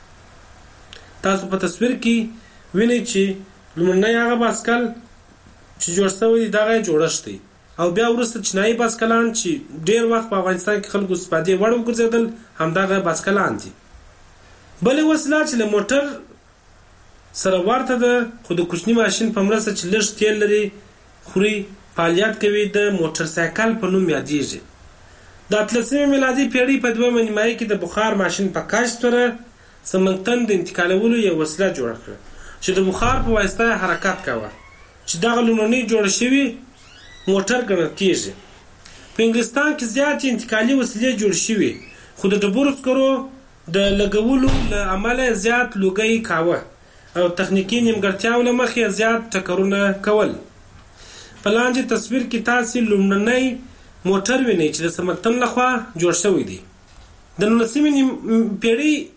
تاسو په تصویر کې وینئ چې لومړنی هغه بایسکل چې جوړ شوی دی دغه جوړښت دی او بیا وروسته چینایي بایسکلان چې ډېر وخت په افغانستان کې خلکو استفادې وړ وګرځېدل همدغه بایسکلان دي. بلې وسیله چې له موټر سره ورته ده خو د کوچني ماشین په مرسته چې لږ تیل لري خوري فعالیت کوي د موټر سایکل په نوم یادیږي. د 18 میلادي پیړۍ په دویمه نیمایي کې د بخار ماشین په کشف سره سمنګتن د انتقالولو یو وسیله جوړه کړه چې د بخار په واسطه حرکت کوي چې دغه لومړنی جوړ شوی موټر ګڼل کېږي. په انګلستان کې زیاتې انتقالي وسیلې جوړ شوي خو د ډبرو سکرو د لګولو له امله زیات لوګي کاوه او تخنیکی نیمګړتیاو له مخې زیات ټکرونه کول. په لاندې تصویر کې تاسو لومړنی موټر وینئ چې د سمنګتن لخوا جوړ شوی دی. د 19مې پیړۍ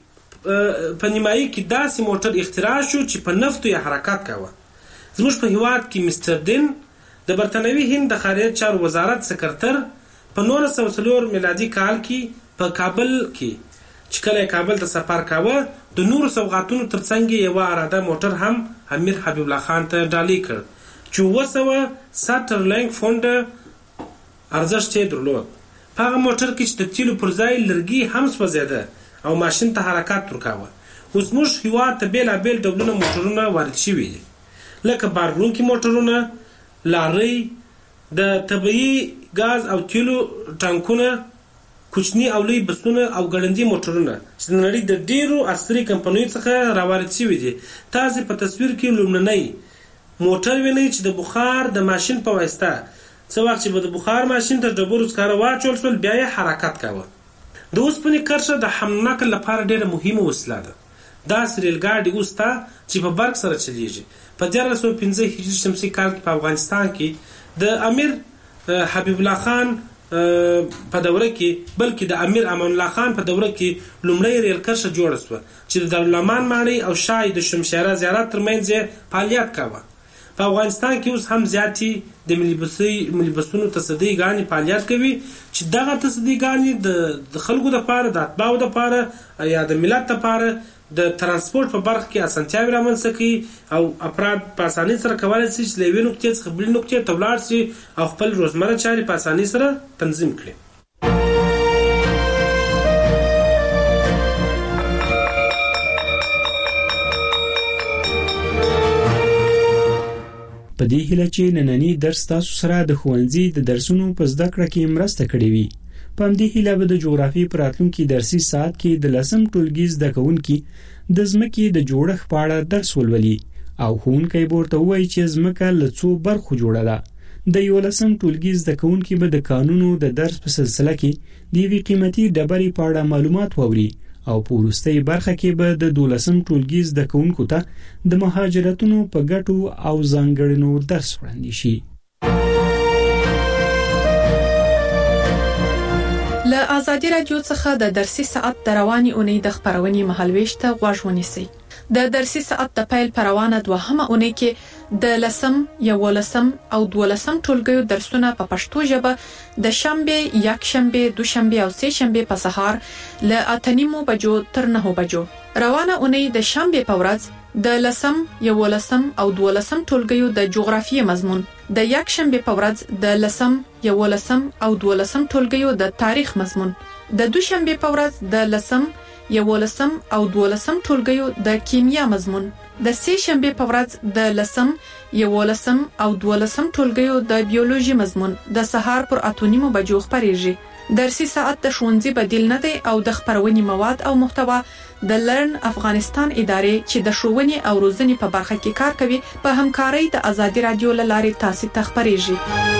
په نیمایي کې داسې موټر اختراع شو چې په نفتو یې حرکت کاوه. زموږ په هیواد کې مستر دین د برتانوي هند د خارجه چارو وزارت سکرتر په 1904 میلادي کال کې په کابل کې چې کله کابل ته سفر کاوه د نورو سوغاتونو ترڅنګ یو اراده موټر هم امیر حبیب الله خان ته ډالۍ کړ چې 200 سټرلینګ فونډ ارزښت یې درلود. په هغه موټر کې چې د تیلو پر ځای لرګي هم سوځېده او ماشین ته حرکت ورکاوه. اوس موږ هیواد ته بېلابېل ډولونه موټرونه وارد شوي دي لکه بارونکي موټرونه، لارۍ، د طبیعي ګاز او تیلو ټانکونه، کوچني او لوی بسونه او ګړندي موټرونه چې د نړۍ د ډیرو عصري کمپنیو څخه راوارد شوي دي. تاسې په تصویر کې لومړنی موټر وینئ چې د بخار د ماشین په واسطه څه وخت چې به د بخار ماشین ته ډبرو سکاره واچول شول بیا یې حرکت کاوه. د اوسپنې کرښه د حمل نقل لپاره ډیره مهمه وسیله ده. داسې ریل ګاډي اوس ته چې په برق سره چلیږي. په 1315 هجري شمسي کال کې په افغانستان کې د امیر حبیب الله خان په دوره کې بلکې د امیر امان الله خان په دوره کې لومړی ریل کرښه جوړه شوه چې د دارالامان ماڼۍ او شاه د شمشیره زیارت ترمنځ یې فعالیت کاوه. په افغانستان کې اوس هم زیاتې د ملي بسونو تصدیګانې فعالیت کوي چې دغه تصدیګانې د خلکو لپاره د اتباعو لپاره یا د ملت لپاره د ترانسپورت په برخه کې اسانتیاوې رامنځته کوي او افراد په اسانۍ سره کولی شي چې له یوې نقطې څخه بلې نقطې ته ولاړ شي او خپل روزمره چارې په اسانۍ سره تنظیم کړي. په دې هیله چې نننی درس تاسو سره د ښوونځي د درسونو په زده کړه کې مرسته کړې وي. په همدې هیله به د جغرافیې په راتلونکي درسي ساعت کې د 10م ټولګي زده کوونکي د ځمکې د جوړښت په اړه درس ولولي او ښوونکی به ورته ووایي چې ځمکه له څو برخو جوړه ده. د 11م ټولګي زده کوونکي به د قانونو د درس په سلسله کې د یوې قیمتي ډبرې په اړه معلومات واوري او په وروستۍ برخه کې به د 12م ټولګي زده کوونکو ته د مهاجرتونو په ګټو او ځانګړنو درس وړاندې شي. له آزادي رادیو څخه د درسي ساعت د رواني اونۍ د خبرونې مهالويش ته غوږ ونیسئ. د درسي ساعت د پیل پر روانه دوهمه اونۍ کې د 10م، 11م او 12م ټولګیو درسونه په پښتو ژبه د شنبه، یکشنبه، دوشنبه او سه شنبه په سهار له 8:30 بجو تر 9 بجو. روانه اونۍ د شنبه په ورځ د 10م، 11م او 12م ټولګیو د جغرافیې مضمون، د یکشنبه په ورځ د 10م، 11م او 12م ټولګیو د تاریخ مضمون، د دوشنبه په ورځ د 10م، 11م او 12م ټولګیو د کیمیا مضمون، د سه شنبه په ورځ د 10م، 11م او 12م ټولګیو د بیولوژي مضمون د سهار پر 8:30 بجو خبريږي. درسي ساعت د ښوونځي بدیل نه دی او د خبرونې مواد او محتوا د لرن افغانستان ادارې چې د ښوونې او روزنې په برخه کې کار کوي په همکارۍ د آزادي رادیو له لارې تاسو ته خبريږي.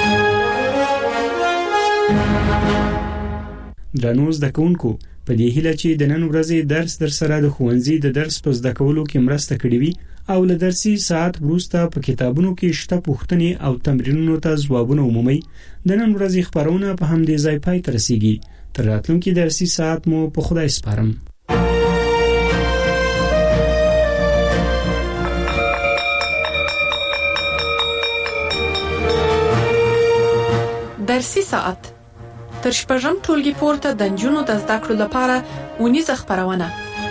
درنو زده کوونکو، په دې هیله چې د نن ورځې درس در سره د ښوونځي د درس په زده کولو کې مرسته کړې وي او له درسي ساعت وروسته په کتابونو کې شته پوښتنې او تمرینونو ته ځوابونه ومومئ. د نن ورځې خبرونه په همدې ځای پای ته رسیږي. تر راتلونکي درسي ساعت مو په خدای سپارم. درسي ساعت تر شپږم ټولګي پورته د نجونو د زده کړو لپاره اونیزه خبرونه.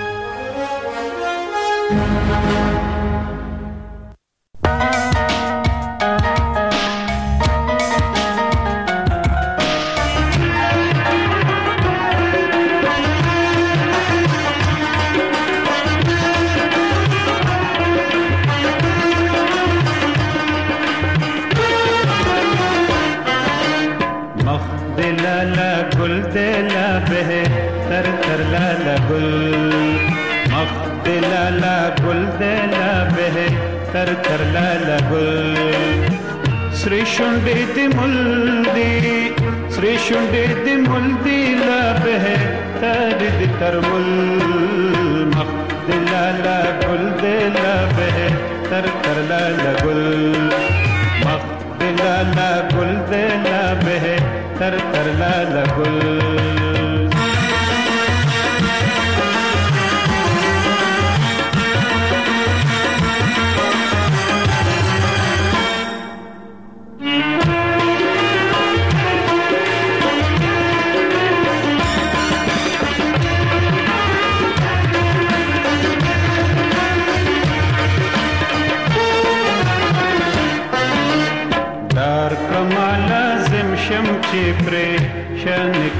Sri Shundi di muldi la behe tari di tarmul makhdila la gul de la behe tar la la gul makhdila la gul de la behe tar la la gul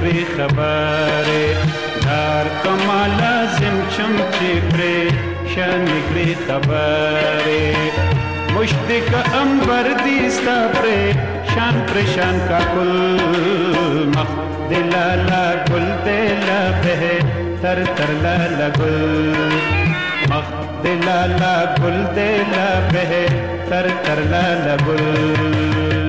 نکری خبره دار کما لازم چم چپره شان نکری خبره مشتک انبر دیستا پره شان پرشان کا کل مخ دلالا گل دلا بہ تر تر لالا گل مخ دلالا گل دلا بہ تر تر لالا گل